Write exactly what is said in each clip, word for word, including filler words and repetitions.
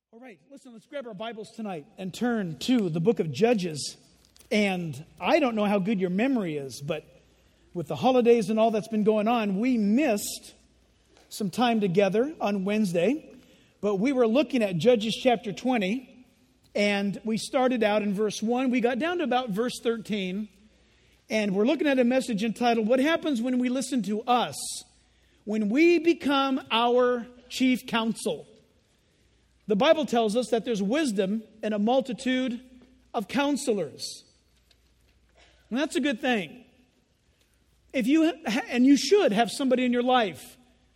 All right, listen, let's grab our Bibles tonight and turn to the book of Judges. And I don't know how good your memory is, but with the holidays and all that's been going on, we missed some time together on Wednesday. But we were looking at Judges chapter twenty, and we started out in verse one. We got down to about verse thirteen, and we're looking at a message entitled, What Happens When We Listen to Us? When we become our chief counsel. The Bible tells us that there's wisdom in a multitude of counselors. And that's a good thing. If you ha- and you should have somebody in your life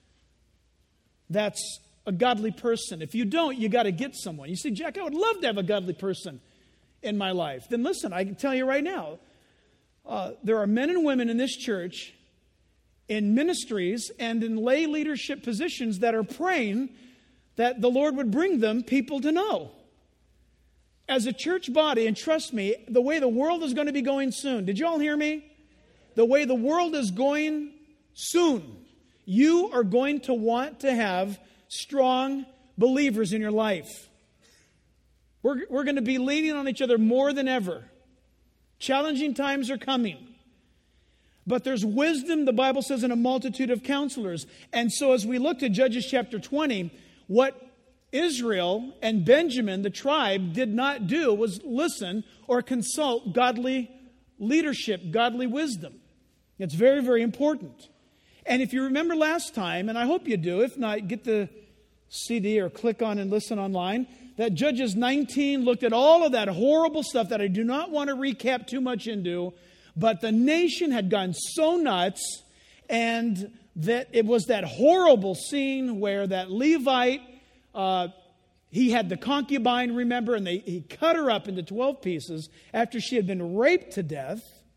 that's a godly person. If you don't, you got to get someone. You say, Jack, I would love to have a godly person in my life. Then listen, I can tell you right now, uh, there are men and women in this church, in ministries and in lay leadership positions that are praying that the Lord would bring them people to know. As a church body, and trust me, the way the world is going to be going soon. Did you all hear me? The way the world is going soon. You are going to want to have strong believers in your life. We're, we're going to be leaning on each other more than ever. Challenging times are coming. But there's wisdom, the Bible says, in a multitude of counselors. And so as we look to Judges chapter twenty, what Israel and Benjamin, the tribe, did not do was listen or consult godly leadership, godly wisdom. It's very, very important. And if you remember last time, and I hope you do, if not, get the C D or click on and listen online, that Judges nineteen looked at all of that horrible stuff that I do not want to recap too much into, but the nation had gone so nuts, and that it was that horrible scene where that Levite, uh, he had the concubine, remember, and they, he cut her up into twelve pieces after she had been raped to death.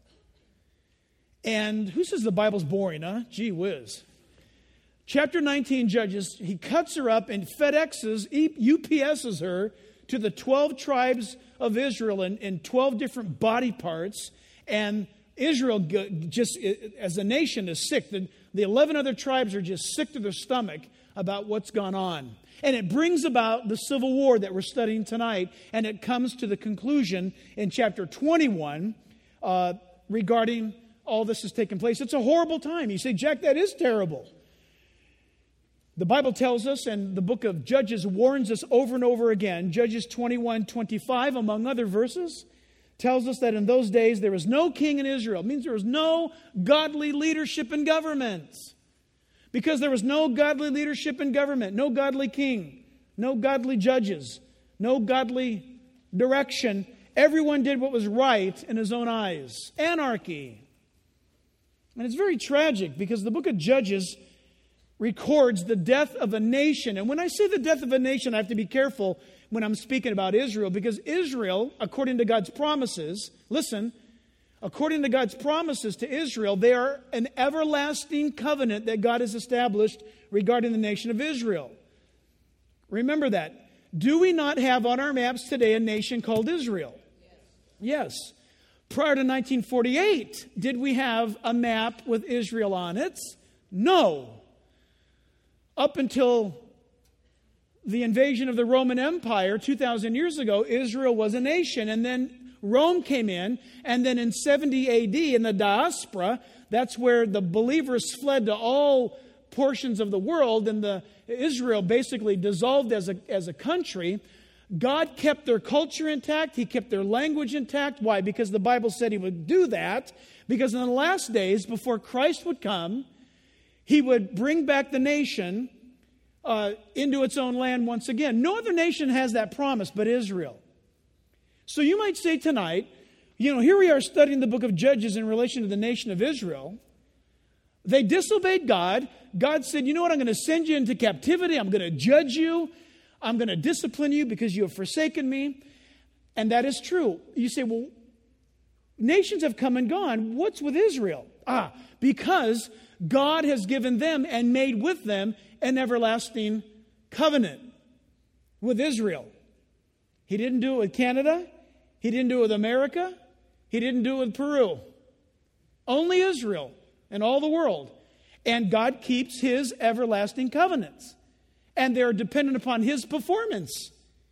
And who says the Bible's boring, huh? Gee whiz. Chapter nineteen, Judges, he cuts her up and FedExes, U P S's her to the twelve tribes of Israel in, in twelve different body parts. And Israel just, as a nation, is sick. The, the eleven other tribes are just sick to their stomach about what's gone on. And it brings about the civil war that we're studying tonight. And it comes to the conclusion in chapter twenty-one uh, regarding all this has taken place. It's a horrible time. You say, Jack, that is terrible. The Bible tells us, and the book of Judges warns us over and over again, Judges twenty-one twenty-five, among other verses, tells us that in those days there was no king in Israel. It means there was no godly leadership in government. Because there was no godly leadership in government, no godly king, no godly judges, no godly direction. Everyone did what was right in his own eyes. Anarchy. And it's very tragic because the book of Judges records the death of a nation. And when I say the death of a nation, I have to be careful when I'm speaking about Israel, because Israel, according to God's promises, listen, according to God's promises to Israel, they are an everlasting covenant that God has established regarding the nation of Israel. Remember that. Do we not have on our maps today a nation called Israel? Yes. Yes. Prior to nineteen forty-eight, did we have a map with Israel on it? No. Up until the invasion of the Roman Empire two thousand years ago, Israel was a nation. And then Rome came in. And then in seventy A D, in the diaspora, that's where the believers fled to all portions of the world. And the Israel basically dissolved as a, as a country. God kept their culture intact. He kept their language intact. Why? Because the Bible said He would do that. Because in the last days, before Christ would come, He would bring back the nation Uh, into its own land once again. No other nation has that promise but Israel. So you might say tonight, you know, here we are studying the book of Judges in relation to the nation of Israel. They disobeyed God. God said, you know what, I'm going to send you into captivity. I'm going to judge you. I'm going to discipline you because you have forsaken me. And that is true. You say, well, nations have come and gone. What's with Israel? Ah, because God has given them and made with them an everlasting covenant with Israel. He didn't do it with Canada. He didn't do it with America. He didn't do it with Peru. Only Israel and all the world. And God keeps His everlasting covenants. And they're dependent upon His performance.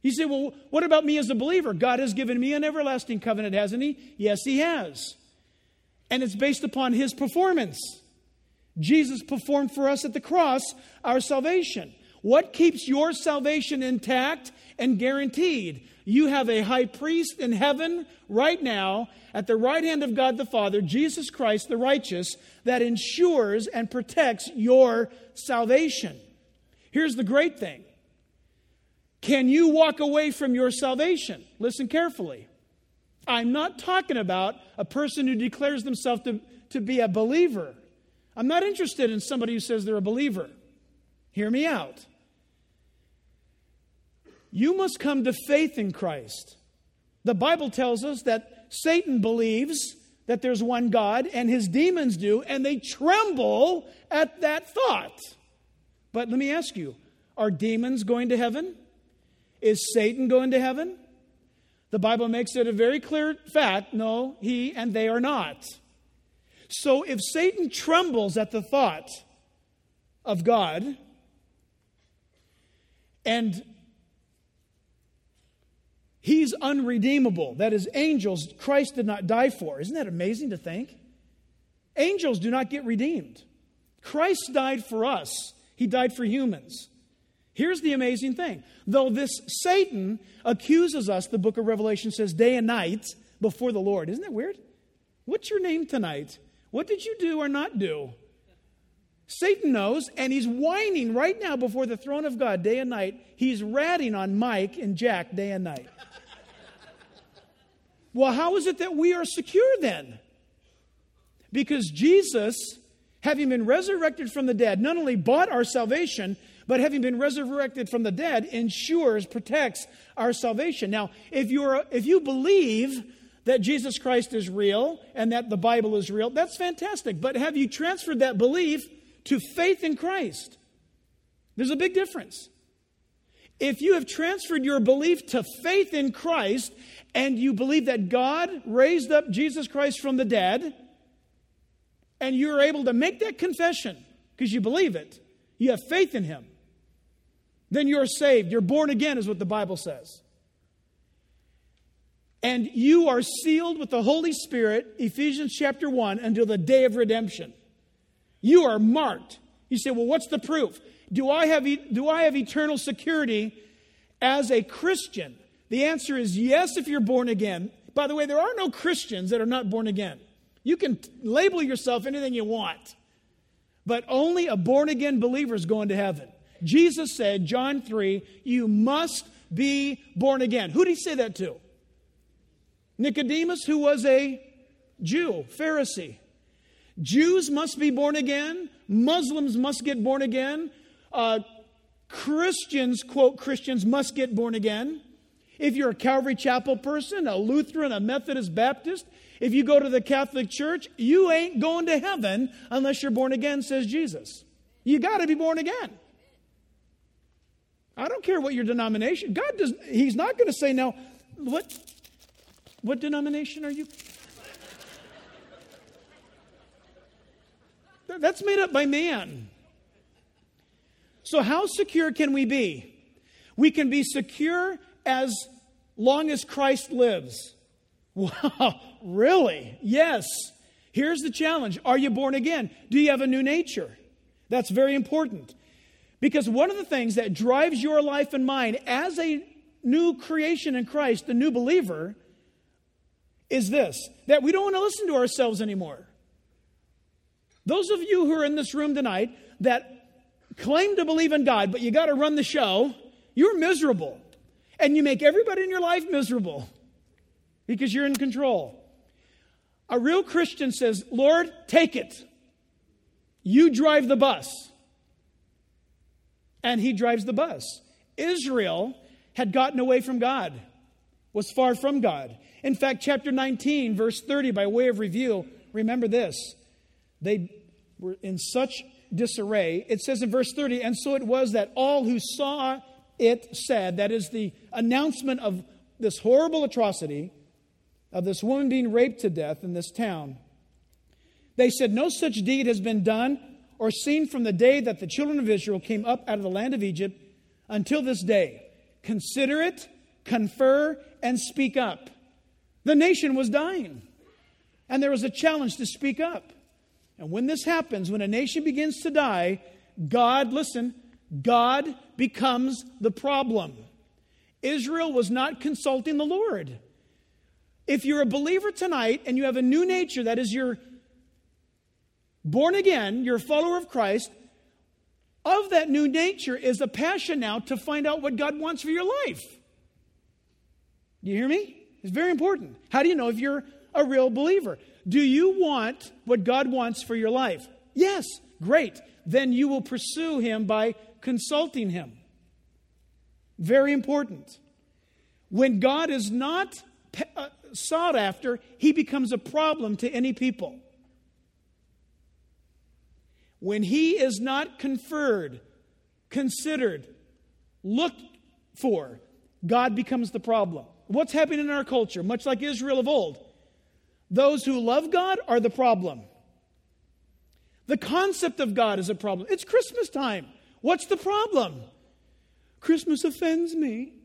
You say, well, what about me as a believer? God has given me an everlasting covenant, hasn't He? Yes, He has. And it's based upon His performance. Jesus performed for us at the cross our salvation. What keeps your salvation intact and guaranteed? You have a high priest in heaven right now at the right hand of God the Father, Jesus Christ the righteous, that ensures and protects your salvation. Here's the great thing. Can you walk away from your salvation? Listen carefully. I'm not talking about a person who declares themselves to, to be a believer. I'm not interested in somebody who says they're a believer. Hear me out. You must come to faith in Christ. The Bible tells us that Satan believes that there's one God, and his demons do, and they tremble at that thought. But let me ask you, are demons going to heaven? Is Satan going to heaven? The Bible makes it a very clear fact, no, he and they are not. So if Satan trembles at the thought of God, and he's unredeemable, that is, angels Christ did not die for. Isn't that amazing to think? Angels do not get redeemed. Christ died for us. He died for humans. Here's the amazing thing. Though this Satan accuses us, the book of Revelation says, day and night before the Lord. Isn't that weird? What's your name tonight? What did you do or not do? Satan knows, and he's whining right now before the throne of God day and night. He's ratting on Mike and Jack day and night. Well, how is it that we are secure then? Because Jesus, having been resurrected from the dead, not only bought our salvation, but having been resurrected from the dead, ensures, protects our salvation. Now, if you're if you believe that Jesus Christ is real and that the Bible is real, that's fantastic. But have you transferred that belief to faith in Christ? There's a big difference. If you have transferred your belief to faith in Christ and you believe that God raised up Jesus Christ from the dead, and you're able to make that confession because you believe it, you have faith in Him, then you're saved. You're born again is what the Bible says. And you are sealed with the Holy Spirit, Ephesians chapter one, until the day of redemption. You are marked. You say, well, what's the proof? Do I have, e- do I have eternal security as a Christian? The answer is yes, if you're born again. By the way, there are no Christians that are not born again. You can t- label yourself anything you want. But only a born-again believer is going to heaven. Jesus said, John three, you must be born again. Who did He say that to? Nicodemus, who was a Jew, Pharisee. Jews must be born again. Muslims must get born again. Uh, Christians, quote, Christians must get born again. If you're a Calvary Chapel person, a Lutheran, a Methodist, Baptist, if you go to the Catholic Church, you ain't going to heaven unless you're born again, says Jesus. You got to be born again. I don't care what your denomination. God does. He's not going to say, now, what, what denomination are you? That's made up by man. So how secure can we be? We can be secure as long as Christ lives. Wow, really? Yes. Here's the challenge. Are you born again? Do you have a new nature? That's very important. Because one of the things that drives your life and mine as a new creation in Christ, the new believer, is this, that we don't want to listen to ourselves anymore. Those of you who are in this room tonight that claim to believe in God, but you got to run the show, you're miserable. And you make everybody in your life miserable because you're in control. A real Christian says, Lord, take it. You drive the bus. And He drives the bus. Israel had gotten away from God, was far from God. In fact, chapter nineteen, verse thirty, by way of review, remember this. They were in such disarray. It says in verse thirty, and so it was that all who saw it said, that is the announcement of this horrible atrocity, of this woman being raped to death in this town. They said, no such deed has been done or seen from the day that the children of Israel came up out of the land of Egypt until this day. Consider it confer, and speak up. The nation was dying. And there was a challenge to speak up. And when this happens, when a nation begins to die, God, listen, God becomes the problem. Israel was not consulting the Lord. If you're a believer tonight and you have a new nature, that is, you're born again, you're a follower of Christ, of that new nature is a passion now to find out what God wants for your life. Do you hear me? It's very important. How do you know if you're a real believer? Do you want what God wants for your life? Yes, great. Then you will pursue Him by consulting Him. Very important. When God is not uh, sought after, He becomes a problem to any people. When He is not conferred, considered, looked for, God becomes the problem. What's happening in our culture? Much like Israel of old. Those who love God are the problem. The concept of God is a problem. It's Christmas time. What's the problem? Christmas offends me.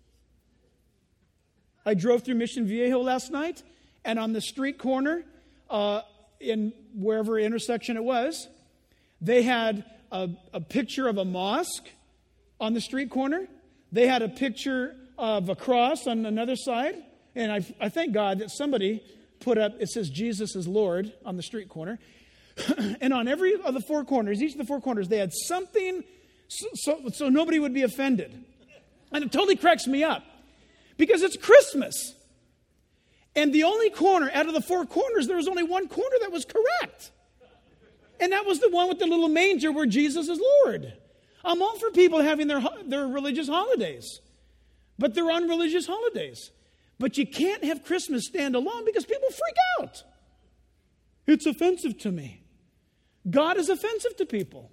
I drove through Mission Viejo last night, and on the street corner, uh, in wherever intersection it was, they had a, a picture of a mosque on the street corner. They had a picture of a cross on another side. And I, I thank God that somebody put up, it says Jesus is Lord on the street corner. And on every of the four corners, each of the four corners, they had something so, so, so nobody would be offended. And it totally cracks me up. Because it's Christmas. And the only corner, out of the four corners, there was only one corner that was correct. And that was the one with the little manger where Jesus is Lord. I'm all for people having their, their religious holidays. But they're on religious holidays. But you can't have Christmas stand alone because people freak out. It's offensive to me. God is offensive to people.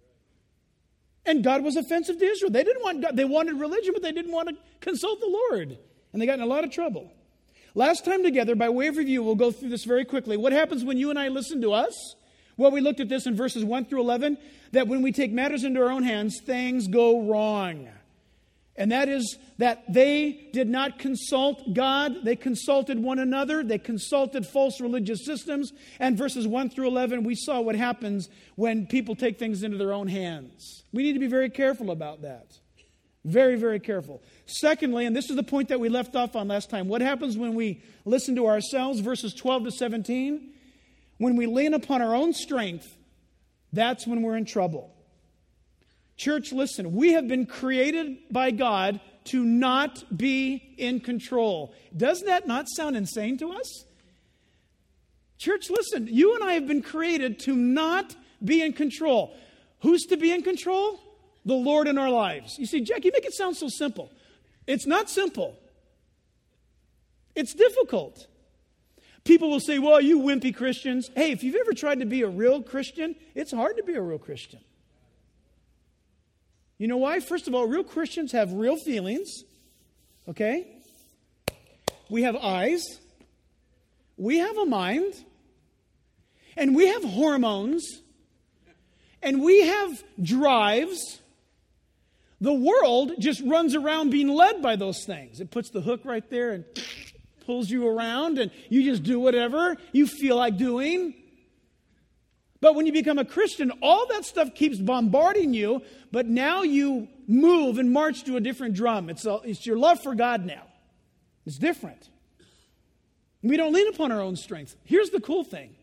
And God was offensive to Israel. They didn't want God. They wanted religion, but they didn't want to consult the Lord. And they got in a lot of trouble. Last time together, by way of review, we'll go through this very quickly. What happens when you and I listen to us? Well, we looked at this in verses one through eleven, that when we take matters into our own hands, things go wrong. And that is that they did not consult God. They consulted one another. They consulted false religious systems. And verses one through eleven, we saw what happens when people take things into their own hands. We need to be very careful about that. Very, very careful. Secondly, and this is the point that we left off on last time, what happens when we listen to ourselves, verses twelve to seventeen? When we lean upon our own strength, that's when we're in trouble. Church, listen, we have been created by God to not be in control. Doesn't that not sound insane to us? Church, listen, you and I have been created to not be in control. Who's to be in control? The Lord in our lives. You see, Jack, you make it sound so simple. It's not simple. It's difficult. People will say, well, you wimpy Christians. Hey, if you've ever tried to be a real Christian, it's hard to be a real Christian. You know why? First of all, real Christians have real feelings. Okay? We have eyes. We have a mind. And we have hormones. And we have drives. The world just runs around being led by those things. It puts the hook right there and pulls you around, and you just do whatever you feel like doing. But when you become a Christian, all that stuff keeps bombarding you, but now you move and march to a different drum. It's, a, it's your love for God now. It's different. We don't lean upon our own strength. Here's the cool thing.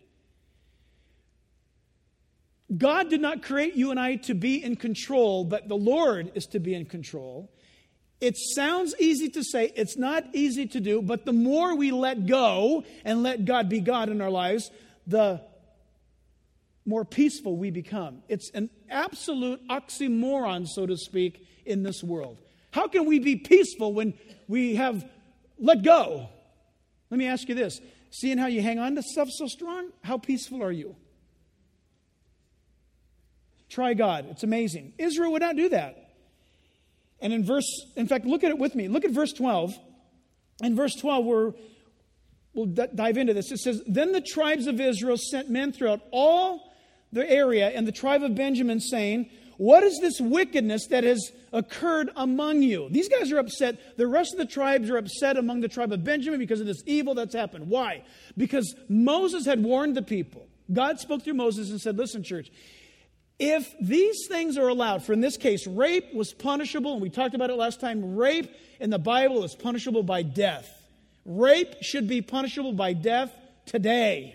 God did not create you and I to be in control, but the Lord is to be in control. It sounds easy to say, it's not easy to do, but the more we let go and let God be God in our lives, the more peaceful we become. It's an absolute oxymoron, so to speak, in this world. How can we be peaceful when we have let go? Let me ask you this. Seeing how you hang on to stuff so strong, how peaceful are you? Try God. It's amazing. Israel would not do that. And in verse, in fact, look at it with me. Look at verse twelve. In verse twelve, we're, we'll d- dive into this. It says, then the tribes of Israel sent men throughout all the area and the tribe of Benjamin, saying, what is this wickedness that has occurred among you? These guys are upset. The rest of the tribes are upset among the tribe of Benjamin because of this evil that's happened. Why? Because Moses had warned the people. God spoke through Moses and said, listen, church, if these things are allowed, for in this case, rape was punishable, and we talked about it last time, rape in the Bible is punishable by death. Rape should be punishable by death today.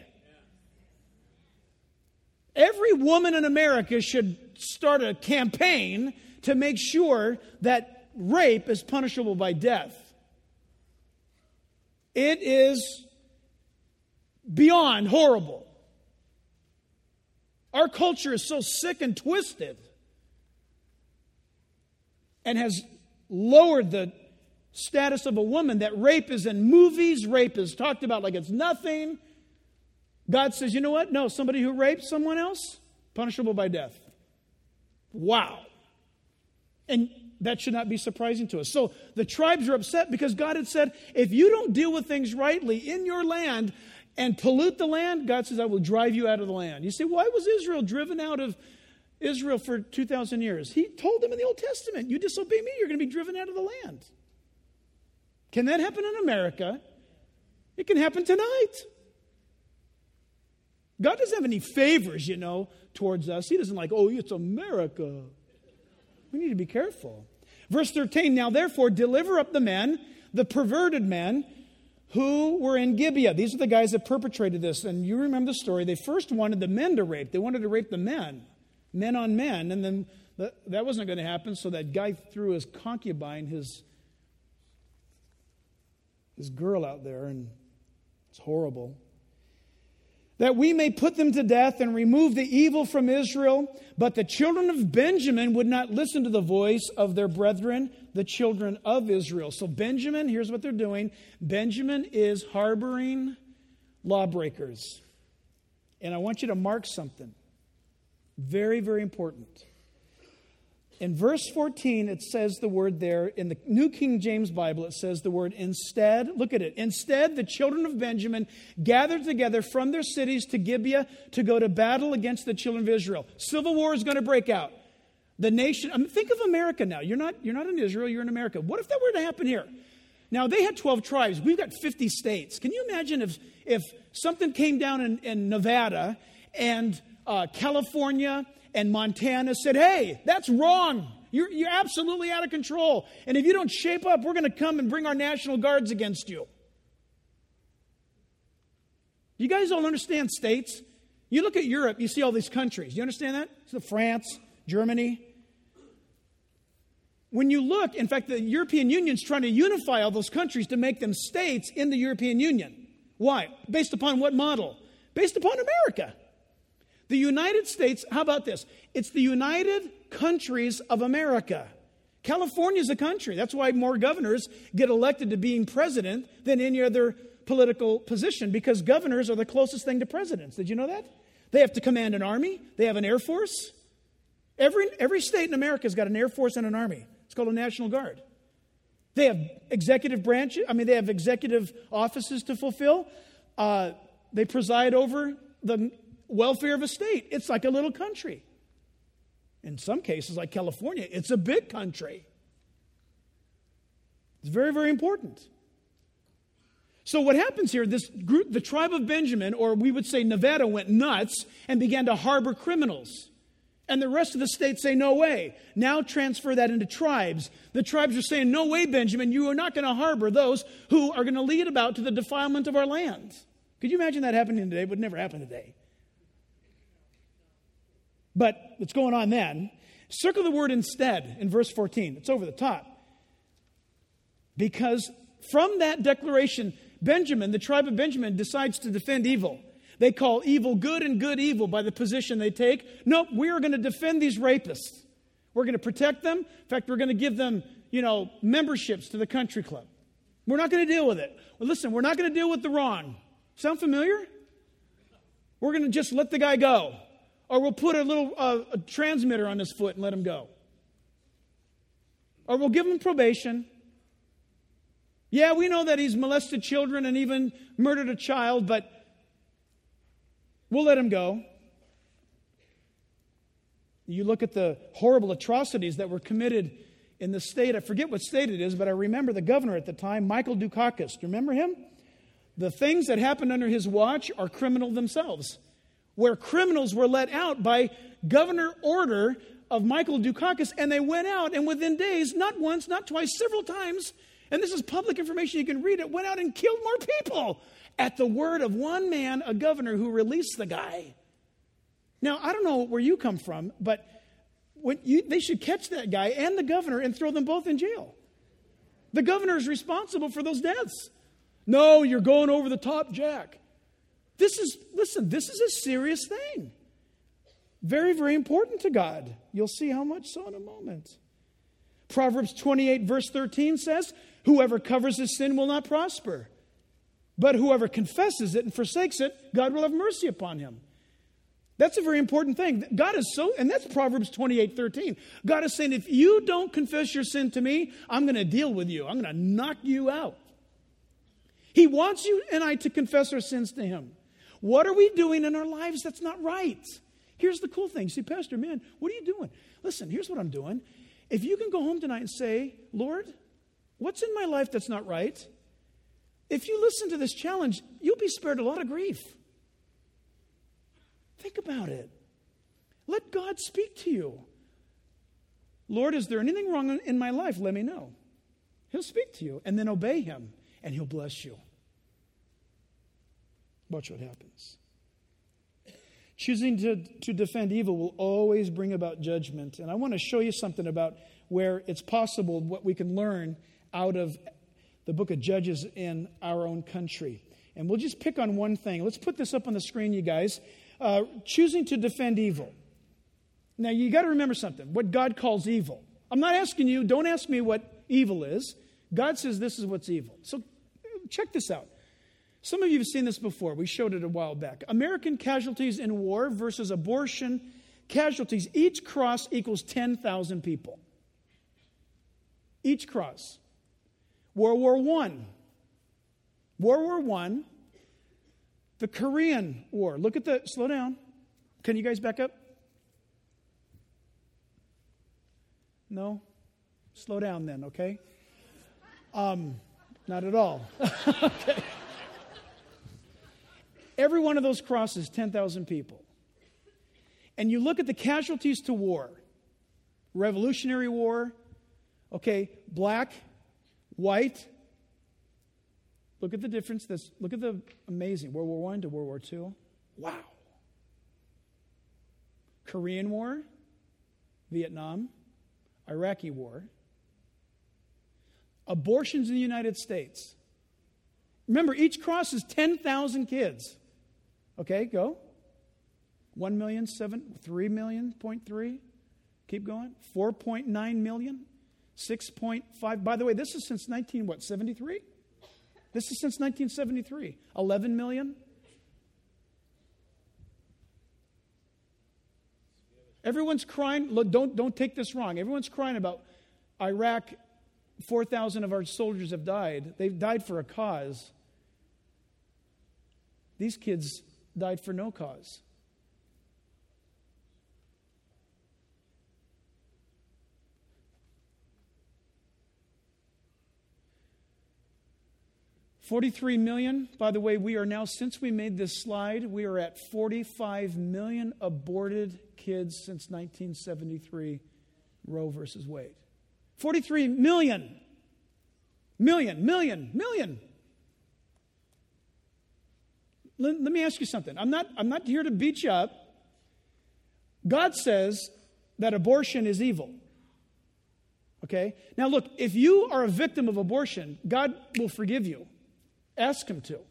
Every woman in America should start a campaign to make sure that rape is punishable by death. It is beyond horrible. Our culture is so sick and twisted and has lowered the status of a woman that rape is in movies, rape is talked about like it's nothing. God says, you know what? No, somebody who rapes someone else, punishable by death. Wow. And that should not be surprising to us. So the tribes are upset because God had said, if you don't deal with things rightly in your land and pollute the land, God says, I will drive you out of the land. You say, why was Israel driven out of Israel for two thousand years? He told them in the Old Testament, you disobey me, you're going to be driven out of the land. Can that happen in America? It can happen tonight. God doesn't have any favors, you know, towards us. He doesn't like, oh, it's America. We need to be careful. Verse thirteen, now therefore deliver up the men, the perverted men, who were in Gibeah. These are the guys that perpetrated this. And you remember the story. They first wanted the men to rape. They wanted to rape the men, men on men. And then the, that wasn't going to happen, so that guy threw his concubine, his, his girl out there, and it's horrible. That we may put them to death and remove the evil from Israel. But the children of Benjamin would not listen to the voice of their brethren, the children of Israel. So Benjamin, here's what they're doing. Benjamin is harboring lawbreakers. And I want you to mark something. Very, very important. In verse fourteen, it says the word there, in the New King James Bible, it says the word instead. Look at it. Instead, the children of Benjamin gathered together from their cities to Gibeah to go to battle against the children of Israel. Civil war is going to break out. The nation, I mean, think of America now. You're not, you're not in Israel, you're in America. What if that were to happen here? Now, they had twelve tribes. We've got fifty states. Can you imagine if, if something came down in, in Nevada and uh, California and Montana said, hey, that's wrong. You're, you're absolutely out of control. And if you don't shape up, we're going to come and bring our National Guards against you. You guys all understand states? You look at Europe, you see all these countries. You understand that? So France, Germany. When you look, in fact, the European Union is trying to unify all those countries to make them states in the European Union. Why? Based upon what model? Based upon America. The United States, how about this? It's the United Countries of America. California is a country. That's why more governors get elected to being president than any other political position, because governors are the closest thing to presidents. Did you know that? They have to command an army. They have an air force. Every, every state in America has got an air force and an army. It's called a National Guard. They have executive branches. I mean, they have executive offices to fulfill. Uh, they preside over the welfare of a state. It's like a little country. In some cases, like California, it's a big country. It's very, very important. So what happens here, this group, the tribe of Benjamin, or we would say Nevada, went nuts and began to harbor criminals. And the rest of the states say, no way. Now transfer that into tribes. The tribes are saying, no way, Benjamin, you are not going to harbor those who are going to lead about to the defilement of our land. Could you imagine that happening today? It would never happen today. But what's going on then? Circle the word instead in verse fourteen. It's over the top. Because from that declaration, Benjamin, the tribe of Benjamin, decides to defend evil. They call evil good and good evil by the position they take. Nope, we are going to defend these rapists. We're going to protect them. In fact, we're going to give them, you know, memberships to the country club. We're not going to deal with it. Well, listen, we're not going to deal with the wrong. Sound familiar? We're going to just let the guy go. Or we'll put a little uh, a transmitter on his foot and let him go. Or we'll give him probation. Yeah, we know that he's molested children and even murdered a child, but we'll let him go. You look at the horrible atrocities that were committed in the state. I forget what state it is, but I remember the governor at the time, Michael Dukakis. Do you remember him? The things that happened under his watch are criminal themselves, where criminals were let out by governor order of Michael Dukakis, and they went out, and within days, not once, not twice, several times, and this is public information, you can read it, went out and killed more people at the word of one man, a governor, who released the guy. Now, I don't know where you come from, but when you, they should catch that guy and the governor and throw them both in jail. The governor is responsible for those deaths. No, you're going over the top, Jack. This is, listen, this is a serious thing. Very, very important to God. You'll see how much so in a moment. Proverbs twenty-eight, verse thirteen says, whoever covers his sin will not prosper. But whoever confesses it and forsakes it, God will have mercy upon him. That's a very important thing. God is so, and that's Proverbs twenty-eight, thirteen. God is saying, if you don't confess your sin to me, I'm going to deal with you. I'm going to knock you out. He wants you and I to confess our sins to him. What are we doing in our lives that's not right? Here's the cool thing. See, Pastor, man, what are you doing? Listen, here's what I'm doing. If you can go home tonight and say, Lord, what's in my life that's not right? If you listen to this challenge, you'll be spared a lot of grief. Think about it. Let God speak to you. Lord, is there anything wrong in my life? Let me know. He'll speak to you, and then obey him, and he'll bless you. Watch what happens. Choosing to, to defend evil will always bring about judgment. And I want to show you something about where it's possible, what we can learn out of the book of Judges in our own country. And we'll just pick on one thing. Let's put this up on the screen, you guys. Uh, choosing to defend evil. Now, you got to remember something. What God calls evil. I'm not asking you, don't ask me what evil is. God says this is what's evil. So check this out. Some of you have seen this before. We showed it a while back. American casualties in war versus abortion casualties. Each cross equals ten thousand people. Each cross. World War One. World War One. The Korean War. Look at the, slow down. Can you guys back up? No? Slow down then, okay? Um, not at all. Okay. Every one of those crosses, ten thousand people. And you look at the casualties to war. Revolutionary War. Okay, black, white. Look at the difference. This, look at the amazing. World War One to World War Two. Wow. Korean War. Vietnam. Iraqi War. Abortions in the United States. Remember, each cross is ten thousand kids. Okay, go. one million, seven, three million, point three. Keep going. four point nine million. six point five. By the way, this is since nineteen, what, seventy-three? This is since nineteen seventy-three. eleven million. Everyone's crying. Look, don't, don't take this wrong. Everyone's crying about Iraq. four thousand of our soldiers have died. They've died for a cause. These kids died for no cause. forty-three million. By the way, we are now, since we made this slide, we are at forty-five million aborted kids since nineteen seventy-three, Roe versus Wade. forty-three million. Million, million, million. Let, let me ask you something. I'm not, I'm not here to beat you up. God says that abortion is evil. Okay? Now look, if you are a victim of abortion, God will forgive you. Ask him to.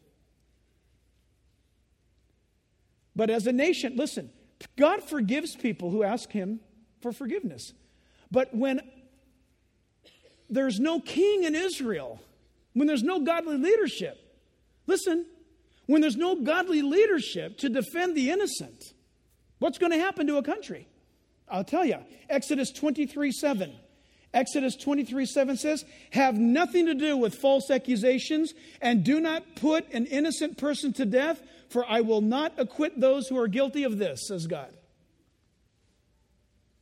But as a nation, listen, God forgives people who ask him for forgiveness. But when there's no king in Israel, when there's no godly leadership, listen, when there's no godly leadership to defend the innocent, what's going to happen to a country? I'll tell you. Exodus twenty-three seven. Exodus twenty-three seven says, have nothing to do with false accusations, and do not put an innocent person to death, for I will not acquit those who are guilty of this, says God.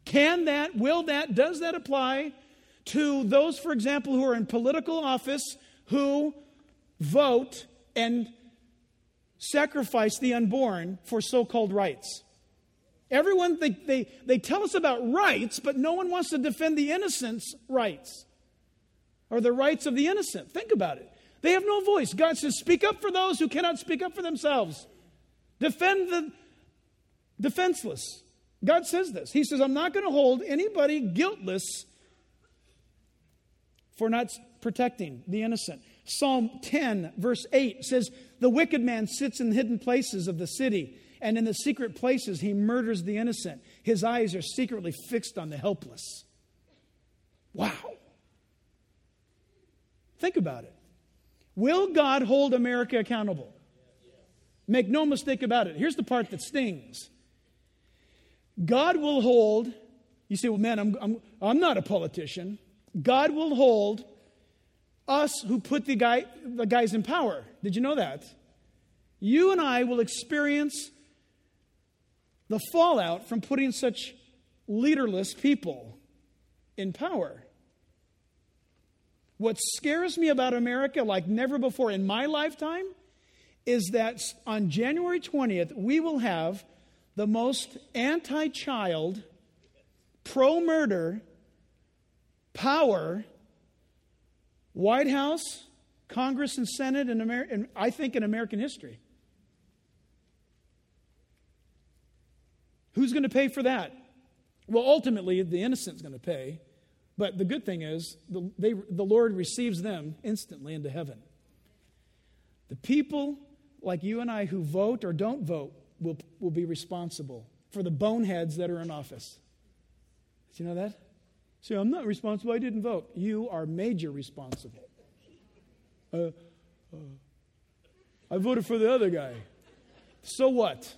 Can that, will that, does that apply to those, for example, who are in political office who vote and sacrifice the unborn for so-called rights? Everyone, they, they, they tell us about rights, but no one wants to defend the innocent's rights or the rights of the innocent. Think about it. They have no voice. God says, speak up for those who cannot speak up for themselves. Defend the defenseless. God says this. He says, I'm not going to hold anybody guiltless for not protecting the innocent. Psalm ten, verse eight says, the wicked man sits in hidden places of the city, and in the secret places he murders the innocent. His eyes are secretly fixed on the helpless. Wow. Think about it. Will God hold America accountable? Make no mistake about it. Here's the part that stings. God will hold, you say, well, man, I'm, I'm, I'm not a politician. God will hold us who put the, guy, the guys in power. Did you know that? You and I will experience the fallout from putting such leaderless people in power. What scares me about America like never before in my lifetime is that on January twentieth, we will have the most anti-child, pro-murder, power, White House, Congress, and Senate, in Amer- in, I think in American history. Who's going to pay for that? Well, ultimately, the innocent's going to pay. But the good thing is, the, they, the Lord receives them instantly into heaven. The people like you and I who vote or don't vote will, will be responsible for the boneheads that are in office. Did you know that? See, I'm not responsible. I didn't vote. You are major responsible. Uh, uh, I voted for the other guy. So what?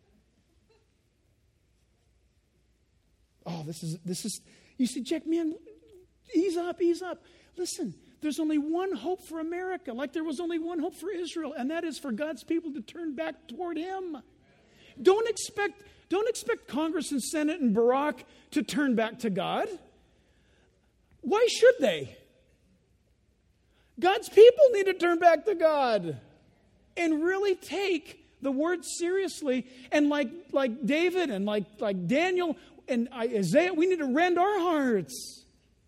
Oh, this is, this is, you see, Jack, man, ease up, ease up. Listen, there's only one hope for America, like there was only one hope for Israel, and that is for God's people to turn back toward Him. Don't expect, don't expect Congress and Senate and Barack to turn back to God. Why should they? God's people need to turn back to God and really take the word seriously. And like, like David and like, like Daniel and Isaiah, we need to rend our hearts,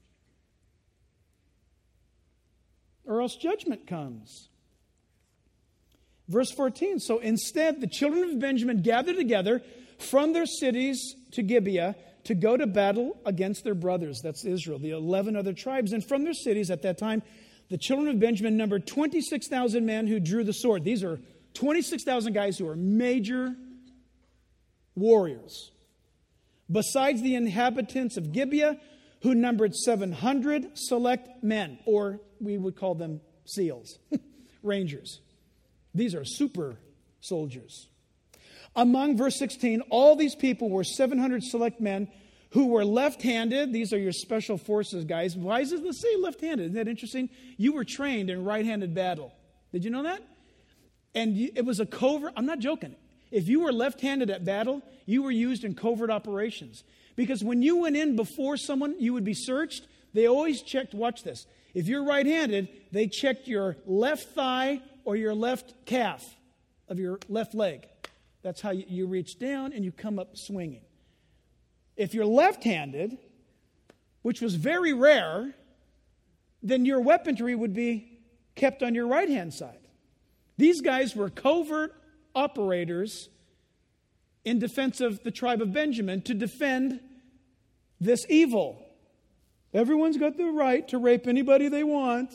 or else judgment comes. Verse fourteen, so instead the children of Benjamin gathered together from their cities to Gibeah to go to battle against their brothers. That's Israel, the eleven other tribes. And from their cities at that time, the children of Benjamin numbered twenty-six thousand men who drew the sword. These are twenty-six thousand guys who are major warriors. Besides the inhabitants of Gibeah, who numbered seven hundred select men, or we would call them SEALs, Rangers. These are super soldiers. Among, verse sixteen, all these people were seven hundred select men who were left-handed. These are your special forces guys. Why does it say left-handed? Isn't that interesting? You were trained in right-handed battle. Did you know that? And it was a covert, I'm not joking. If you were left-handed at battle, you were used in covert operations. Because when you went in before someone, you would be searched. They always checked, watch this. If you're right-handed, they checked your left thigh or your left calf of your left leg. That's how you, you reach down and you come up swinging. If you're left-handed, which was very rare, then your weaponry would be kept on your right-hand side. These guys were covert operators in defense of the tribe of Benjamin to defend this evil. Everyone's got the right to rape anybody they want.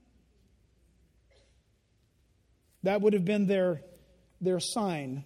That would have been their, their sign.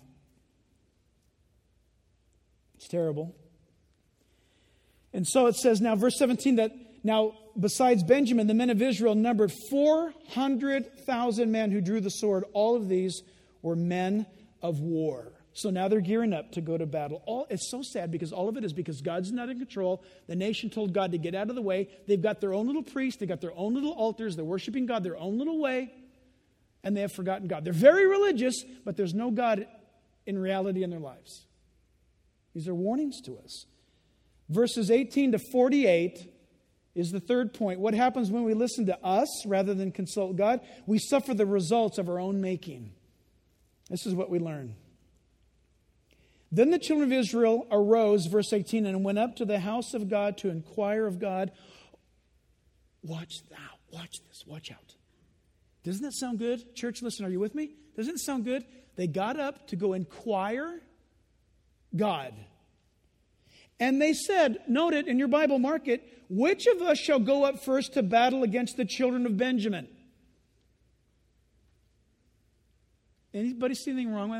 It's terrible. And so it says now, verse seventeen, that now besides Benjamin, the men of Israel numbered four hundred thousand men who drew the sword. All of these were men of war. So now they're gearing up to go to battle. All, it's so sad because all of it is because God's not in control. The nation told God to get out of the way. They've got their own little priests. They've got their own little altars. They're worshiping God their own little way. And they have forgotten God. They're very religious, but there's no God in reality in their lives. These are warnings to us. Verses eighteen to forty-eight is the third point. What happens when we listen to us rather than consult God? We suffer the results of our own making. This is what we learn. Then the children of Israel arose, verse eighteen, and went up to the house of God to inquire of God. Watch now, watch this, watch out. Doesn't that sound good? Church, listen, are you with me? Doesn't it sound good? They got up to go inquire God. And they said, note it in your Bible, mark it, which of us shall go up first to battle against the children of Benjamin? Anybody see anything wrong with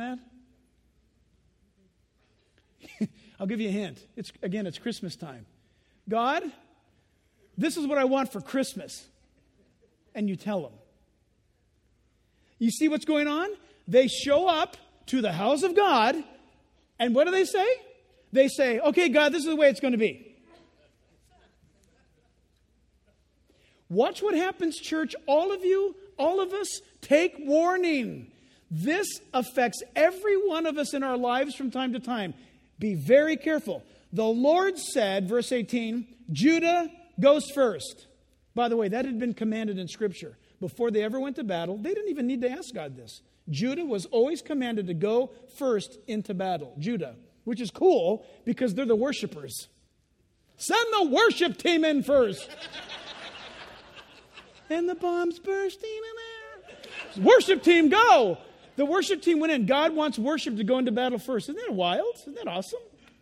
that? I'll give you a hint. It's again, it's Christmas time. God, this is what I want for Christmas. And you tell them. You see what's going on? They show up to the house of God, and what do they say? They say, okay, God, this is the way it's going to be. Watch what happens, church. All of you, all of us, take warning. This affects every one of us in our lives from time to time. Be very careful. The Lord said, verse eighteen, Judah goes first. By the way, that had been commanded in Scripture. Before they ever went to battle, they didn't even need to ask God this. Judah was always commanded to go first into battle. Judah, which is cool because they're the worshipers. Send the worship team in first. And the bombs bursting in there. Worship team, go. The worship team went in. God wants worship to go into battle first. Isn't that wild? Isn't that awesome?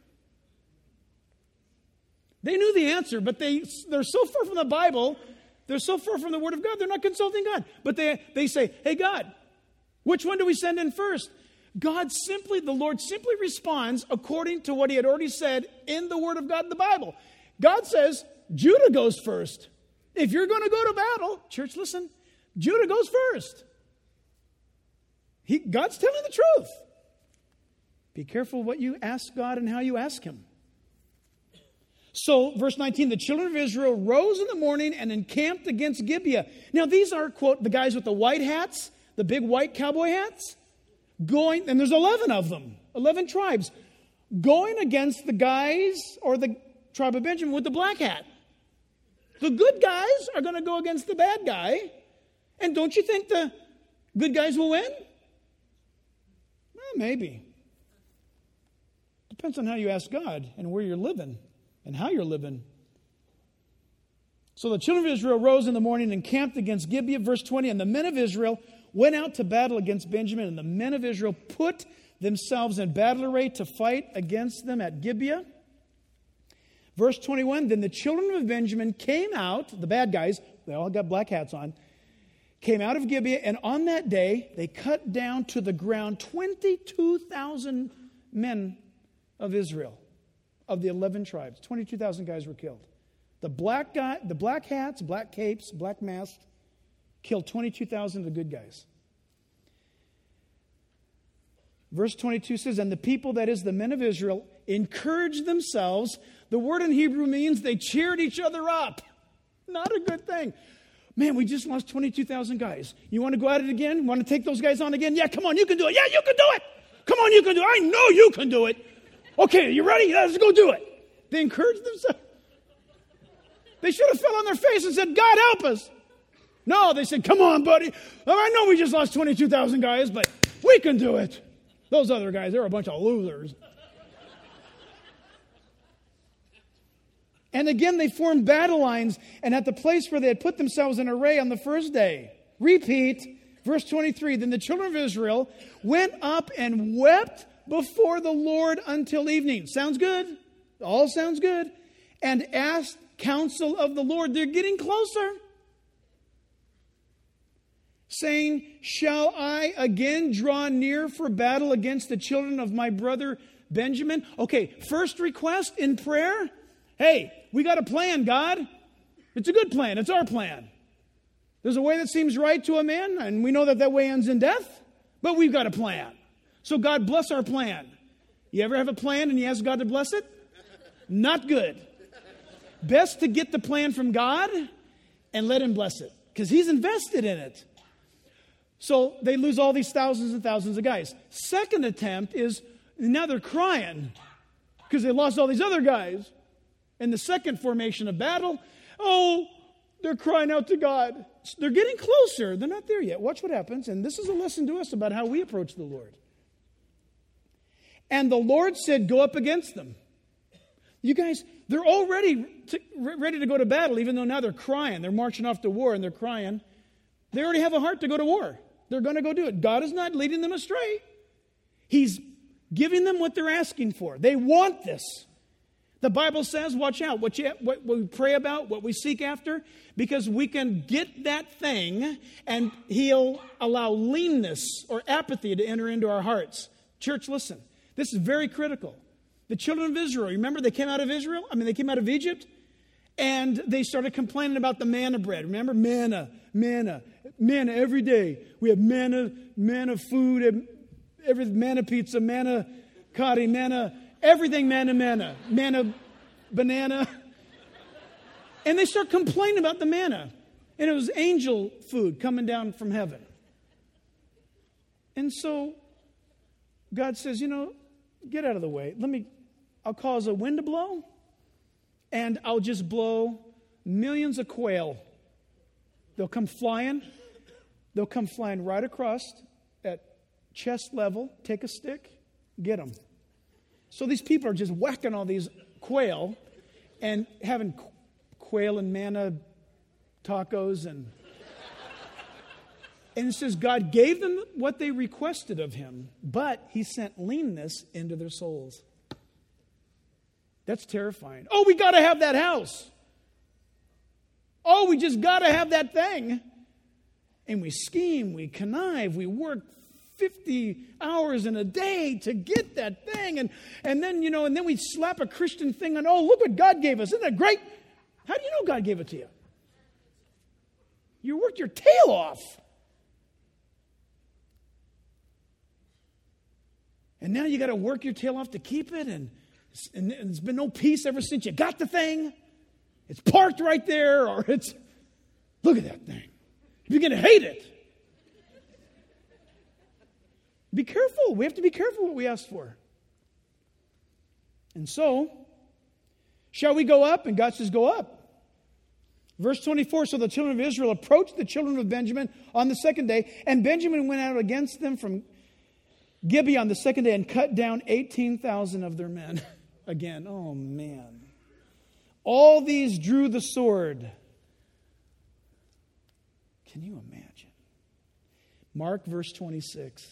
They knew the answer, but they, they're so far from the Bible, they're so far from the Word of God, they're not consulting God. But they, they say, hey, God, which one do we send in first? God simply, the Lord simply responds according to what He had already said in the Word of God in the Bible. God says, Judah goes first. If you're going to go to battle, church, listen, Judah goes first. He, God's telling the truth. Be careful what you ask God and how you ask Him. So, verse nineteen, the children of Israel rose in the morning and encamped against Gibeah. Now, these are, quote, the guys with the white hats, the big white cowboy hats, going, and there's eleven of them, eleven tribes, going against the guys, or the tribe of Benjamin, with the black hat. The good guys are going to go against the bad guy. And don't you think the good guys will win? Well, maybe. Depends on how you ask God and where you're living and how you're living. So the children of Israel rose in the morning and camped against Gibeah, verse twenty, and the men of Israel went out to battle against Benjamin, and the men of Israel put themselves in battle array to fight against them at Gibeah. Verse twenty-one, then the children of Benjamin came out, the bad guys, they all got black hats on, came out of Gibeah, and on that day they cut down to the ground twenty-two thousand men of Israel, of the eleven tribes. twenty-two thousand guys were killed. The black guy, the black hats, black capes, black masks, killed twenty-two thousand of the good guys. Verse twenty-two says, and the people, that is the men of Israel, encouraged themselves. The word in Hebrew means they cheered each other up. Not a good thing. Man, we just lost twenty-two thousand guys. You want to go at it again? Want to take those guys on again? Yeah, come on, you can do it. Yeah, you can do it. Come on, you can do it. I know you can do it. Okay, you ready? Let's go do it. They encouraged themselves. They should have fell on their face and said, God, help us. No, they said, come on, buddy. I know we just lost twenty-two thousand guys, but we can do it. Those other guys, they're a bunch of losers. And again, they formed battle lines, and at the place where they had put themselves in array on the first day. Repeat, verse twenty-three, then the children of Israel went up and wept before the Lord until evening. Sounds good? All sounds good. And asked counsel of the Lord. They're getting closer. Saying, shall I again draw near for battle against the children of my brother Benjamin? Okay, first request in prayer. Hey, we got a plan, God. It's a good plan. It's our plan. There's a way that seems right to a man, and we know that that way ends in death, but we've got a plan. So God bless our plan. You ever have a plan and you ask God to bless it? Not good. Best to get the plan from God and let Him bless it, because He's invested in it. So they lose all these thousands and thousands of guys. Second attempt is, now they're crying because they lost all these other guys. In the second formation of battle, oh, they're crying out to God. They're getting closer. They're not there yet. Watch what happens. And this is a lesson to us about how we approach the Lord. And the Lord said, go up against them. You guys, they're already to, ready to go to battle, even though now they're crying. They're marching off to war and they're crying. They already have a heart to go to war. They're going to go do it. God is not leading them astray. He's giving them what they're asking for. They want this. The Bible says, watch out, what, you, what we pray about, what we seek after, because we can get that thing and He'll allow leanness or apathy to enter into our hearts. Church, listen, this is very critical. The children of Israel, remember they came out of Israel? I mean, they came out of Egypt, and they started complaining about the manna bread. Remember? Manna, manna, manna every day. We have manna, manna food, every manna pizza, manna cotti, manna, everything manna, manna, manna banana. And they start complaining about the manna. And it was angel food coming down from heaven. And so God says, you know, get out of the way. Let me, I'll cause a wind to blow, and I'll just blow millions of quail. They'll come flying. They'll come flying right across at chest level. Take a stick, get them. So these people are just whacking all these quail and having quail and manna tacos. And, and it says God gave them what they requested of Him, but He sent leanness into their souls. That's terrifying. Oh, we got to have that house. Oh, we just got to have that thing. And we scheme, we connive, we work fifty hours in a day to get that thing. And, and then, you know, and then we slap a Christian thing on, oh, look what God gave us. Isn't that great? How do you know God gave it to you? You worked your tail off. And now you got to work your tail off to keep it. And, and there's been no peace ever since you got the thing. It's parked right there, or it's, look at that thing. You're going to hate it. Be careful. We have to be careful what we ask for. And so, shall we go up? And God says, go up. Verse twenty-four, so the children of Israel approached the children of Benjamin on the second day, and Benjamin went out against them from Gibeah on the second day and cut down eighteen thousand of their men. Again, oh man. All these drew the sword. Can you imagine? Mark verse twenty-six.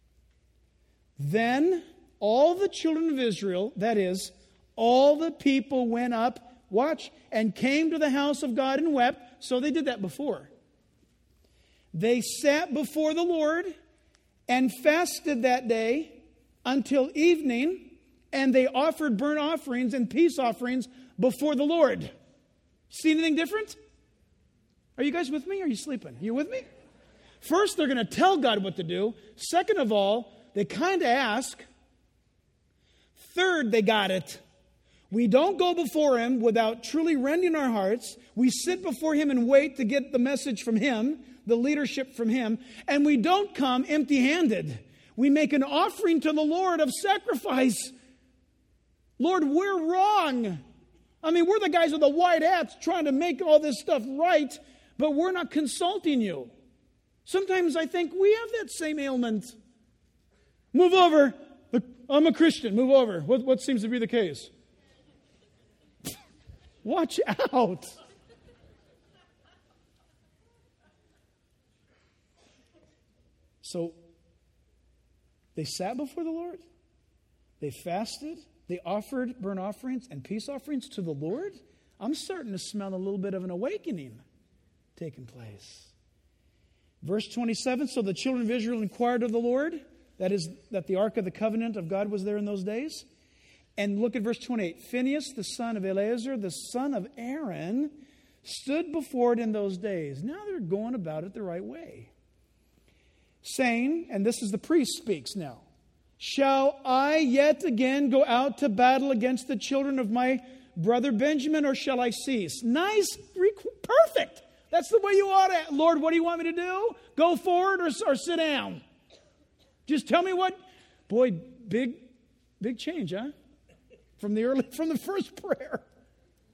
Then all the children of Israel, that is, all the people went up, watch, and came to the house of God and wept. So they did that before. They sat before the Lord and fasted that day until evening, and they offered burnt offerings and peace offerings before the Lord. See anything different? Are you guys with me? Or are you sleeping? You with me? First, they're going to tell God what to do. Second of all, they kind of ask. Third, they got it. We don't go before Him without truly rending our hearts. We sit before Him and wait to get the message from Him, the leadership from Him. And we don't come empty-handed. We make an offering to the Lord of sacrifice. Lord, we're wrong. I mean, we're the guys with the white hats trying to make all this stuff right, but we're not consulting you. Sometimes I think we have that same ailment. Move over. I'm a Christian. Move over. What, what seems to be the case? Watch out. So they sat before the Lord. They fasted. They offered burnt offerings and peace offerings to the Lord. I'm starting to smell a little bit of an awakening taking place. Verse twenty-seven, so the children of Israel inquired of the Lord, that is, that the Ark of the Covenant of God was there in those days. And look at verse twenty-eight. Phinehas, the son of Eleazar, the son of Aaron, stood before it in those days. Now they're going about it the right way. Saying, and this is the priest speaks now, shall I yet again go out to battle against the children of my brother Benjamin, or shall I cease? Nice, perfect. That's the way you ought to. Lord, what do you want me to do? Go forward or, or sit down? Just tell me what. Boy, big, big change, huh? From the early, from the first prayer.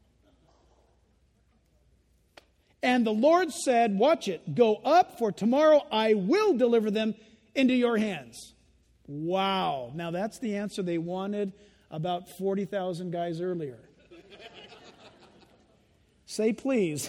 And the Lord said, watch it, go up, for tomorrow I will deliver them into your hands. Wow. Now that's the answer they wanted about forty thousand guys earlier. Say please.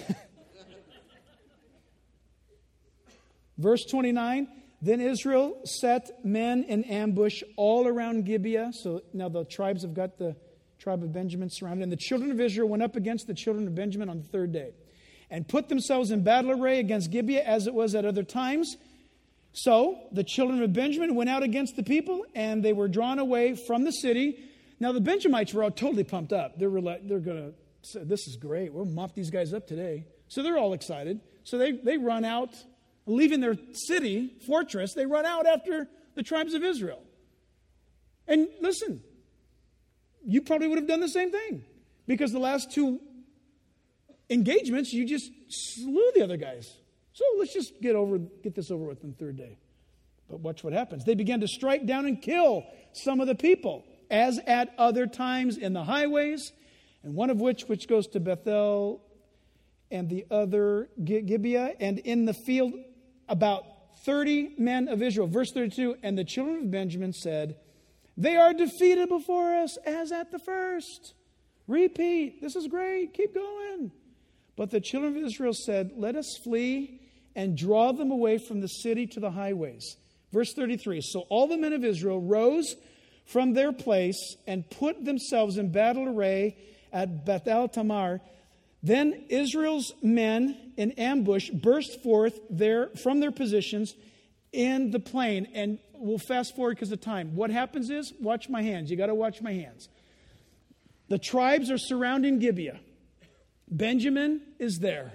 Verse twenty-nine, then Israel set men in ambush all around Gibeah. So now the tribes have got the tribe of Benjamin surrounded. And the children of Israel went up against the children of Benjamin on the third day and put themselves in battle array against Gibeah as it was at other times. So the children of Benjamin went out against the people, and they were drawn away from the city. Now the Benjamites were all totally pumped up. They were like, they're going to say, this is great. We'll mop these guys up today. So they're all excited. So they, they run out, leaving their city, fortress. They run out after the tribes of Israel. And listen, you probably would have done the same thing, because the last two engagements, you just slew the other guys. So let's just get over, get this over with on the third day. But watch what happens. They began to strike down and kill some of the people, as at other times in the highways, and one of which which goes to Bethel, and the other Gibeah, and in the field about thirty men of Israel. Verse thirty-two, and the children of Benjamin said, they are defeated before us as at the first. Repeat. This is great. Keep going. But the children of Israel said, let us flee and draw them away from the city to the highways. Verse thirty-three, so all the men of Israel rose from their place and put themselves in battle array at Bethel Tamar. Then Israel's men in ambush burst forth there from their positions in the plain. And we'll fast forward because of time. What happens is, watch my hands. You got to watch my hands. The tribes are surrounding Gibeah. Benjamin is there.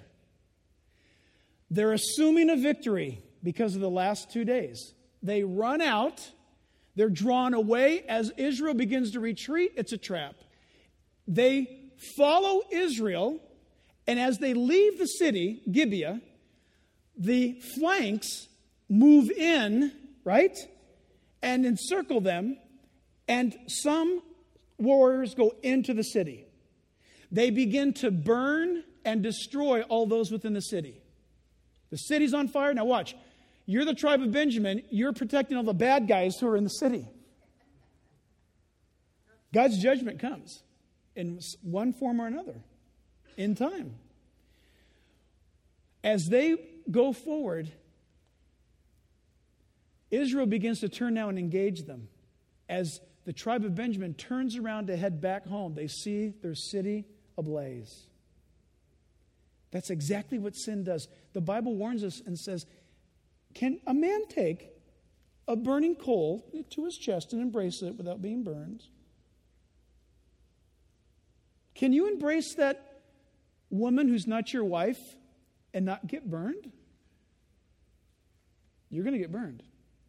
They're assuming a victory because of the last two days. They run out. They're drawn away as Israel begins to retreat. It's a trap. They follow Israel, and as they leave the city, Gibeah, the flanks move in, right, and encircle them, and some warriors go into the city. They begin to burn and destroy all those within the city. The city's on fire. Now watch. You're the tribe of Benjamin. You're protecting all the bad guys who are in the city. God's judgment comes in one form or another in time. As they go forward, Israel begins to turn now and engage them. As the tribe of Benjamin turns around to head back home, they see their city ablaze. That's exactly what sin does. The Bible warns us and says, can a man take a burning coal to his chest and embrace it without being burned? Can you embrace that woman who's not your wife and not get burned? You're going to get burned.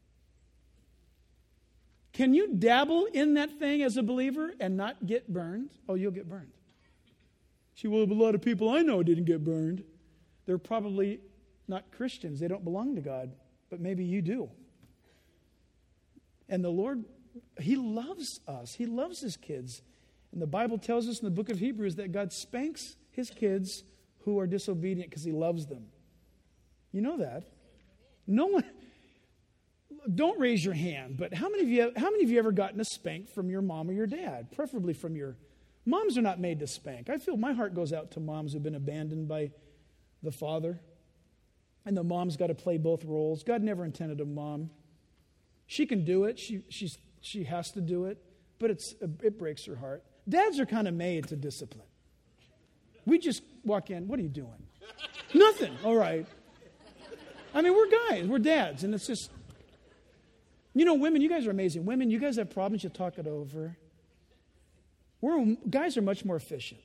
Can you dabble in that thing as a believer and not get burned? Oh, you'll get burned. See, well, a lot of people I know didn't get burned. They're probably not Christians. They don't belong to God, but maybe you do. And the Lord, He loves us. He loves His kids. And the Bible tells us in the book of Hebrews that God spanks His kids who are disobedient because He loves them. You know that. No one, don't raise your hand, but how many of you, how many of you ever gotten a spank from your mom or your dad? Preferably from your, moms are not made to spank. I feel my heart goes out to moms who've been abandoned by the father. And the mom's got to play both roles. God never intended a mom. She can do it. She she's she has to do it, but it's it breaks her heart. Dads are kind of made to discipline. We just walk in. What are you doing? Nothing. All right. I mean, we're guys. We're dads, and it's just, you know, women. You guys are amazing. Women, you guys have problems. You talk it over. We're guys are much more efficient.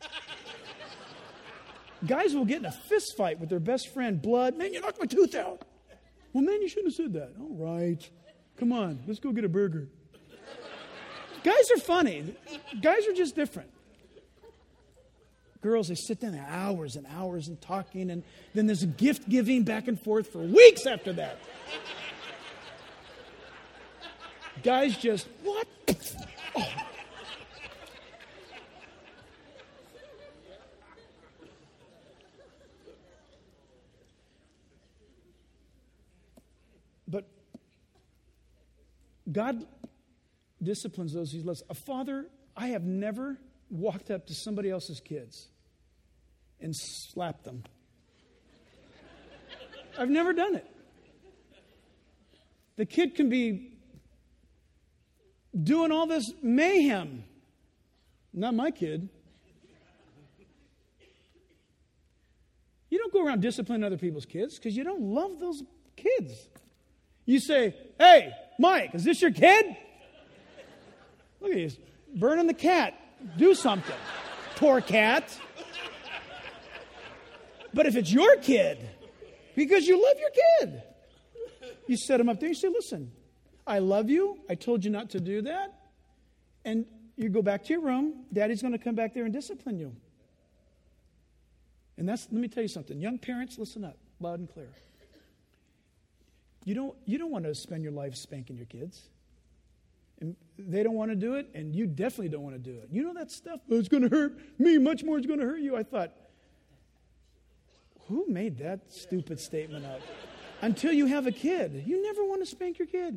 Guys will get in a fist fight with their best friend, blood. Man, you knocked my tooth out. Well, man, you shouldn't have said that. All right. Come on, let's go get a burger. Guys are funny. Guys are just different. Girls, they sit down hours and hours and talking, and then there's a gift giving back and forth for weeks after that. Guys just, what? Oh. but God disciplines those he loves. A father, I have never walked up to somebody else's kids and slapped them. I've never done it. The kid can be doing all this mayhem. Not my kid. You don't go around disciplining other people's kids because you don't love those kids. You say, hey, Mike, is this your kid? Look at you, burning the cat. Do something. Poor cat. But if it's your kid, because you love your kid, you set him up there, you say, listen, I love you. I told you not to do that. And you go back to your room. Daddy's going to come back there and discipline you. And that's, let me tell you something. Young parents, listen up, loud and clear. You don't, you don't want to spend your life spanking your kids. And they don't want to do it, and you definitely don't want to do it. You know that stuff, oh, it's going to hurt me much more, it's going to hurt you. I thought, who made that stupid statement up? Until you have a kid. You never want to spank your kid.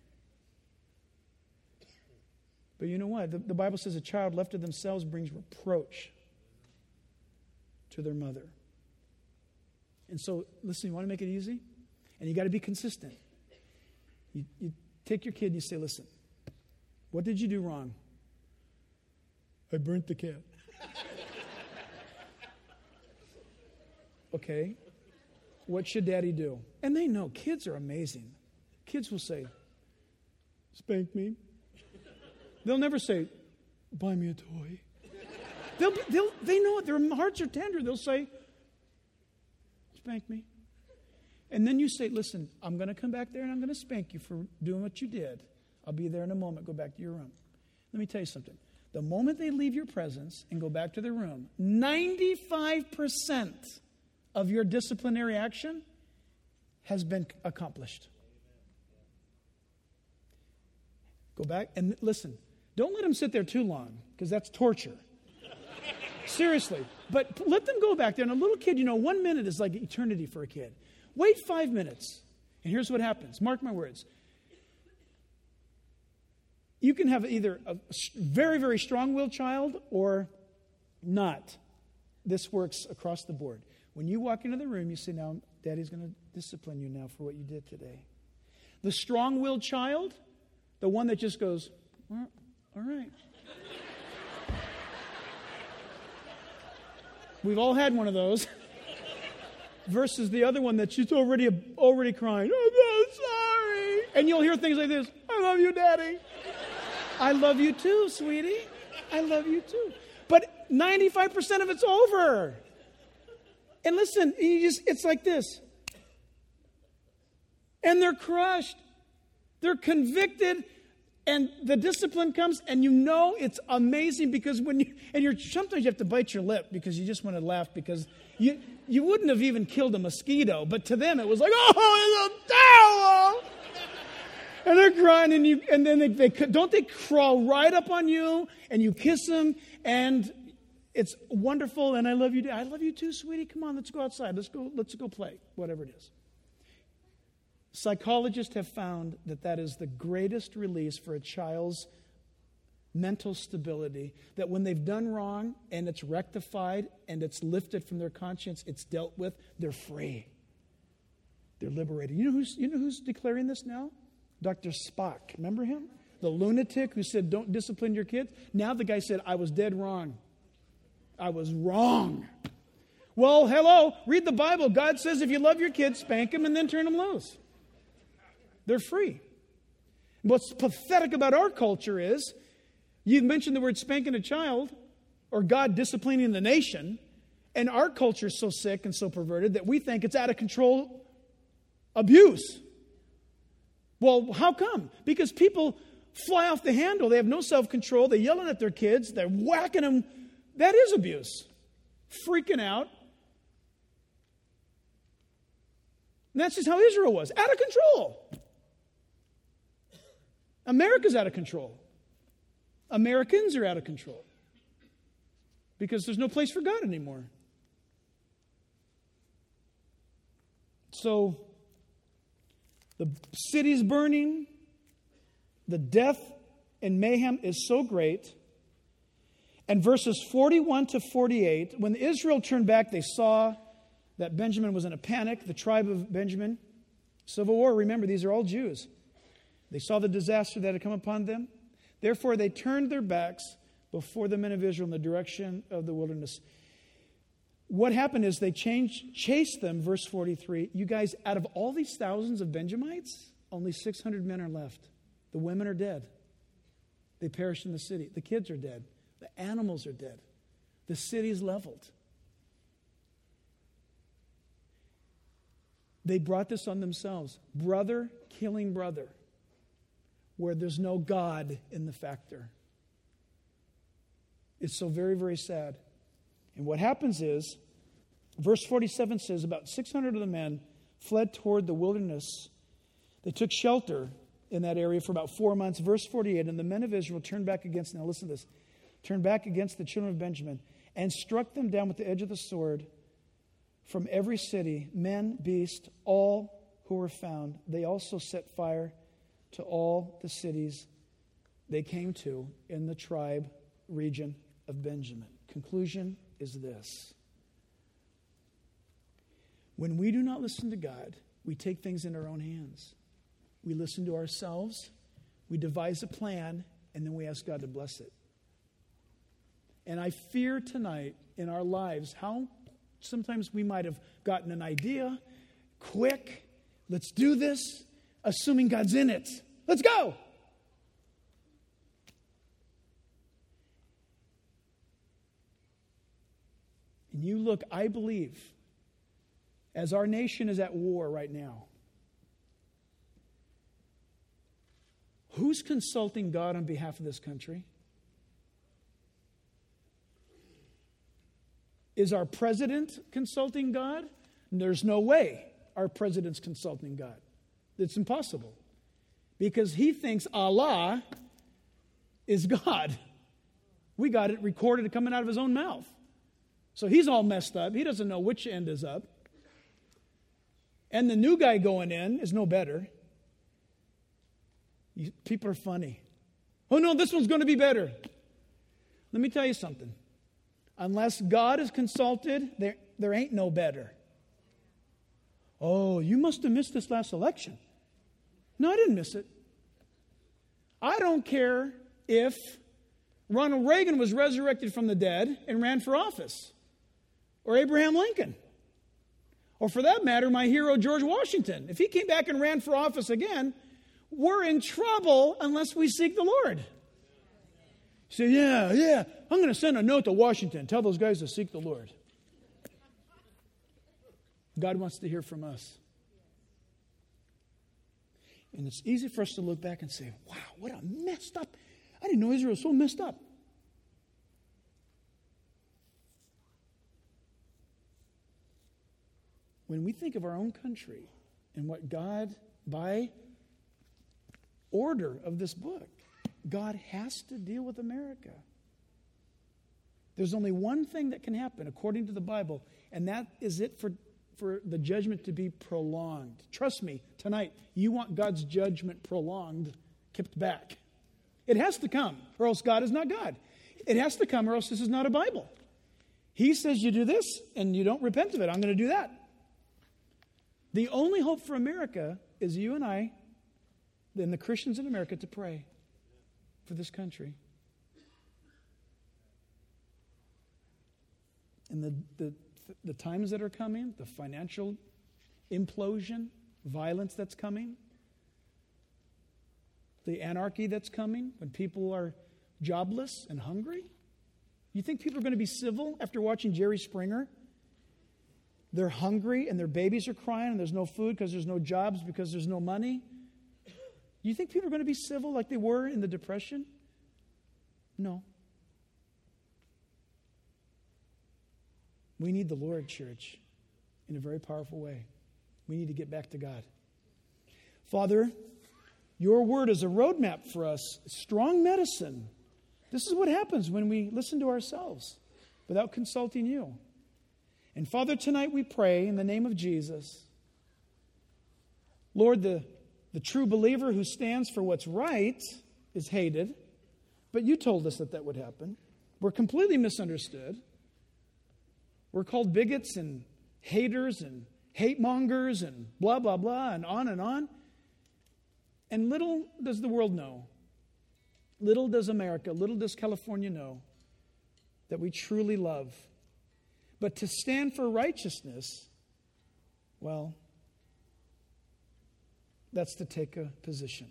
But you know what? The, the Bible says a child left to themselves brings reproach to their mother. And so, listen, you want to make it easy? And you got to be consistent. You, you take your kid and you say, listen, what did you do wrong? I burnt the cat. Okay. What should daddy do? And they know. Kids are amazing. Kids will say, spank me. They'll never say, buy me a toy. They'll, they'll, they know it. Their hearts are tender. They'll say, spank me. And then you say, listen, I'm going to come back there and I'm going to spank you for doing what you did. I'll be there in a moment. Go back to your room. Let me tell you something. The moment they leave your presence and go back to their room, ninety-five percent of your disciplinary action has been accomplished. Go back and listen. Don't let them sit there too long because that's torture. Seriously. But let them go back there. And a little kid, you know, one minute is like eternity for a kid. Wait five minutes. And here's what happens. Mark my words. You can have either a very, very strong-willed child or not. This works across the board. When you walk into the room, you say, now, Daddy's going to discipline you now for what you did today. The strong-willed child, the one that just goes, all right. We've all had one of those. Versus the other one that's just already, already crying, I'm so sorry. And you'll hear things like this, I love you, Daddy. I love you too, sweetie. I love you too. But ninety-five percent of it's over. And listen, you just, it's like this. And they're crushed. They're convicted. And the discipline comes, and you know it's amazing because when you, and you're, sometimes you have to bite your lip because you just want to laugh because you, you wouldn't have even killed a mosquito, but to them it was like, oh, it's a devil! And they're crying, and you, and then they, they don't they crawl right up on you, and you kiss them, and it's wonderful, and I love you. I love you too, sweetie. Come on, let's go outside. Let's go. Let's go play. Whatever it is. Psychologists have found that that is the greatest release for a child's mental stability, that when they've done wrong and it's rectified and it's lifted from their conscience, it's dealt with, they're free. They're liberated. You know who's, you know who's declaring this now? Doctor Spock. Remember him? The lunatic who said, don't discipline your kids. Now the guy said, I was dead wrong. I was wrong. Well, hello, read the Bible. God says if you love your kids, spank them and then turn them loose. They're free. What's pathetic about our culture is, you've mentioned the word spanking a child, or God disciplining the nation, and our culture is so sick and so perverted that we think it's out of control abuse. Well, how come? Because people fly off the handle. They have no self-control. They're yelling at their kids. They're whacking them. That is abuse. Freaking out. And that's just how Israel was. Out of control. America's out of control. Americans are out of control. Because there's no place for God anymore. So, The city's burning. The death and mayhem is so great. And verses forty-one to forty-eight, when Israel turned back, they saw that Benjamin was in a panic, the tribe of Benjamin. Civil war, remember, these are all Jews. They saw the disaster that had come upon them. Therefore, they turned their backs before the men of Israel in the direction of the wilderness. What happened is they changed, chased them, verse forty-three. You guys, out of all these thousands of Benjamites, only six hundred men are left. The women are dead. They perished in the city. The kids are dead. The animals are dead. The city's leveled. They brought this on themselves. Brother killing brother, where there's no God in the factor. It's so very, very sad. And what happens is, verse forty-seven says, about six hundred of the men fled toward the wilderness. They took shelter in that area for about four months. Verse forty-eight, and the men of Israel turned back against, now listen to this, turned back against the children of Benjamin and struck them down with the edge of the sword from every city, men, beast, all who were found. They also set fire to all the cities they came to in the tribe region of Benjamin. Conclusion is this. When we do not listen to God, we take things in our own hands. We listen to ourselves, we devise a plan, and then we ask God to bless it. And I fear tonight in our lives how sometimes we might have gotten an idea, quick, let's do this, assuming God's in it. Let's go! And you look, I believe, as our nation is at war right now, who's consulting God on behalf of this country? Is our president consulting God? There's no way our president's consulting God. It's impossible. Because he thinks Allah is God. We got it recorded coming out of his own mouth. So he's all messed up. He doesn't know which end is up. And the new guy going in is no better. You, people are funny. Oh no, this one's going to be better. Let me tell you something. Unless God is consulted, there, there ain't no better. Oh, you must have missed this last election. No, I didn't miss it. I don't care if Ronald Reagan was resurrected from the dead and ran for office, or Abraham Lincoln, or for that matter, my hero George Washington. If he came back and ran for office again, we're in trouble unless we seek the Lord. You say, yeah, yeah, I'm going to send a note to Washington. Tell those guys to seek the Lord. God wants to hear from us. And it's easy for us to look back and say, wow, what a messed up. I didn't know Israel was so messed up. When we think of our own country and what God, by order of this book, God has to deal with America. There's only one thing that can happen according to the Bible, and that is it for, for the judgment to be prolonged. Trust me, tonight, you want God's judgment prolonged, kept back. It has to come, or else God is not God. It has to come, or else this is not a Bible. He says you do this, and you don't repent of it. I'm going to do that. The only hope for America is you and I, and the Christians in America, to pray for this country. And the, the, the times that are coming, the financial implosion, violence that's coming, the anarchy that's coming when people are jobless and hungry. You think people are going to be civil after watching Jerry Springer? They're hungry and their babies are crying and there's no food because there's no jobs, because there's no money. You think people are going to be civil like they were in the Depression? No. We need the Lord, church, in a very powerful way. We need to get back to God. Father, your word is a roadmap for us, strong medicine. This is what happens when we listen to ourselves without consulting you. And Father, tonight we pray in the name of Jesus. Lord, the The true believer who stands for what's right is hated. But you told us that that would happen. We're completely misunderstood. We're called bigots and haters and hate mongers and blah, blah, blah, and on and on. And little does the world know, little does America, little does California know that we truly love. But to stand for righteousness, well, that's to take a position.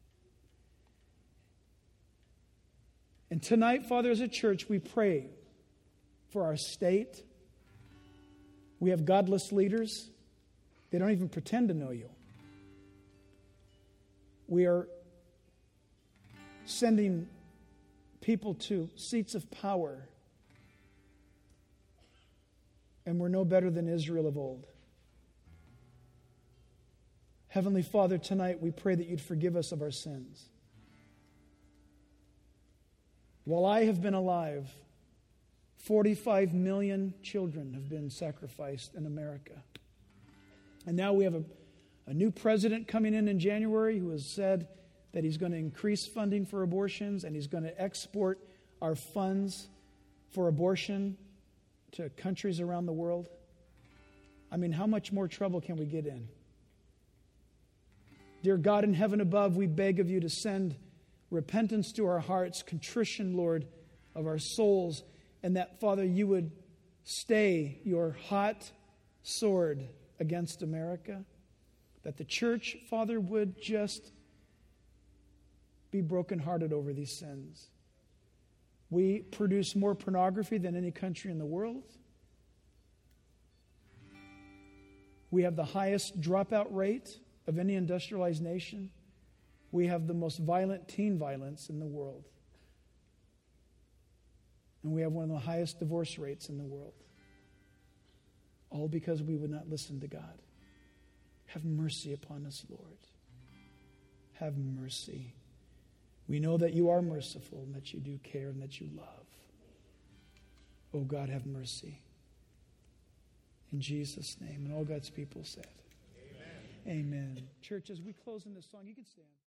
And tonight, Father, as a church, we pray for our state. We have godless leaders. They don't even pretend to know you. We are sending people to seats of power. And we're no better than Israel of old. Heavenly Father, tonight we pray that you'd forgive us of our sins. While I have been alive, forty-five million children have been sacrificed in America. And now we have a, a new president coming in in January who has said that he's going to increase funding for abortions and he's going to export our funds for abortion to countries around the world. I mean, how much more trouble can we get in? Dear God in heaven above, we beg of you to send repentance to our hearts, contrition, Lord, of our souls, and that, Father, you would stay your hot sword against America, that the church, Father, would just be brokenhearted over these sins. We produce more pornography than any country in the world. We have the highest dropout rate of any industrialized nation. We have the most violent teen violence in the world. And we have one of the highest divorce rates in the world. All because we would not listen to God. Have mercy upon us, Lord. Have mercy. We know that you are merciful and that you do care and that you love. Oh God, have mercy. In Jesus' name. And all God's people said, Amen. Amen. Church, as we close in this song, you can stand.